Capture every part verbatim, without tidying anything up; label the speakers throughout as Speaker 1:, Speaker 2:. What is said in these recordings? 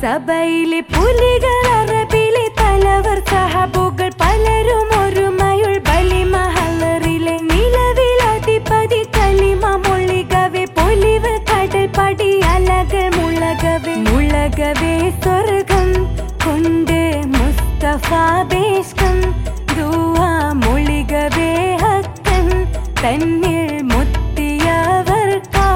Speaker 1: സഭയിലെ പുലികൾ അറബിലെ തലവർ സഹബുകൾ പലരും ഒരുമയുൾ ബലി മഹലറിലെ നിലവിൽ അധിപതി കലിമ മൊഴികവേ പൊലിവ് കടൽ പടി അലകൾ മുളകവേ മുളകവേ സ്വർഗം കൊണ്ട് മുസ്തഫ ബേഷ്കം ദുആ മൊഴികവേ ഹക്കൻ തന്നിൽ മുത്തിയവർക്കാ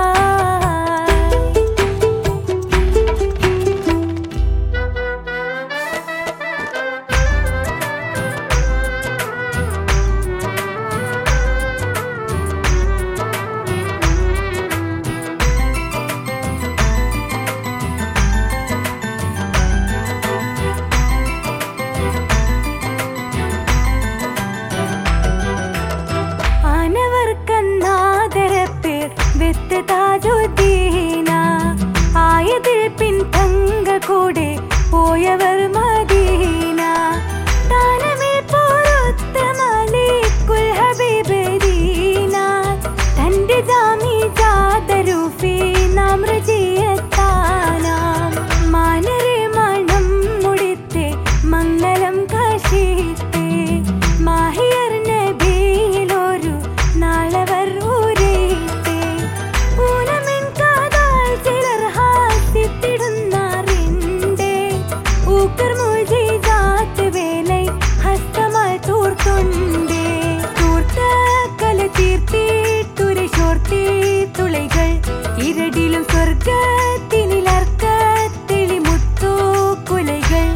Speaker 1: ആയതിൽ പിൻ തങ്ക കൂടെ പോയവർ മദീന താനമേ പോരൊത്ത മലിക്കുൽ ഹബീബ് ദീന തന്റെ ജാമി ജാദരൂഫി നാം റജിയത്താനാം മാനരെ മണം മുടിത്തെ മംഗളം കാശിത്തെ മാഹിയർ നബിയിലൊരു നാളവർ ഊരേത്തെ ഊനമിൻ കാതാൽ ചിലർ ഹാസിത്തിടുന്നാറിന്റെ ഊക്കർ മുജിജാത്ത് വേലൈ ഹസ്തമാൽ തൂർത്തുണ്ടേ തൂർത്ത കല തീർത്തിട്ടുരശോർത്തി തുളൈകൾ ഇരടിലും സ്വർഗത്തിനിലർക്കത്തിളി മുത്തു കുലൈകൾ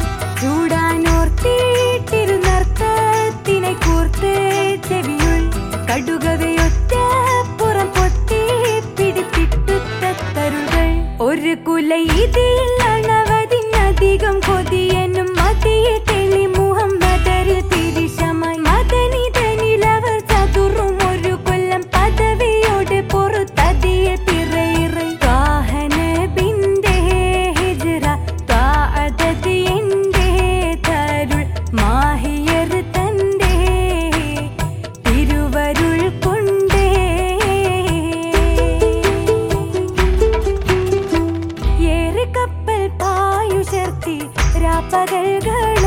Speaker 1: ചൂടാനോർത്തിട്ടിരുന്നർക്കത്തിനെ കൂർത്ത് ചെവിയുൾ കടുകവയൊറ്റ പുറം പൊത്തി പിടിത്തിട്ടുത്തരുകൾ ഒരു കുല ഇതിൽ അണവതിനധികം കൊതിയനും മതിയെ തെളി മുഹമ്മദര് തിരിശമായി മദനിതനിലവർ ചതുറും ഒരു കൊല്ലം പദവിയോട് പൊറുത്തതിയ പിറയിറൈ വാഹനബിന്റെ ഹിജ്റ താഅദത് എന്റെ തരുൾ മാഹിയർ തന്റെ തിരുവരുൾ കൊണ്ടേ ഏറെ കപ്പൽ പായുശർത്തി രാപ്പകൽകൾ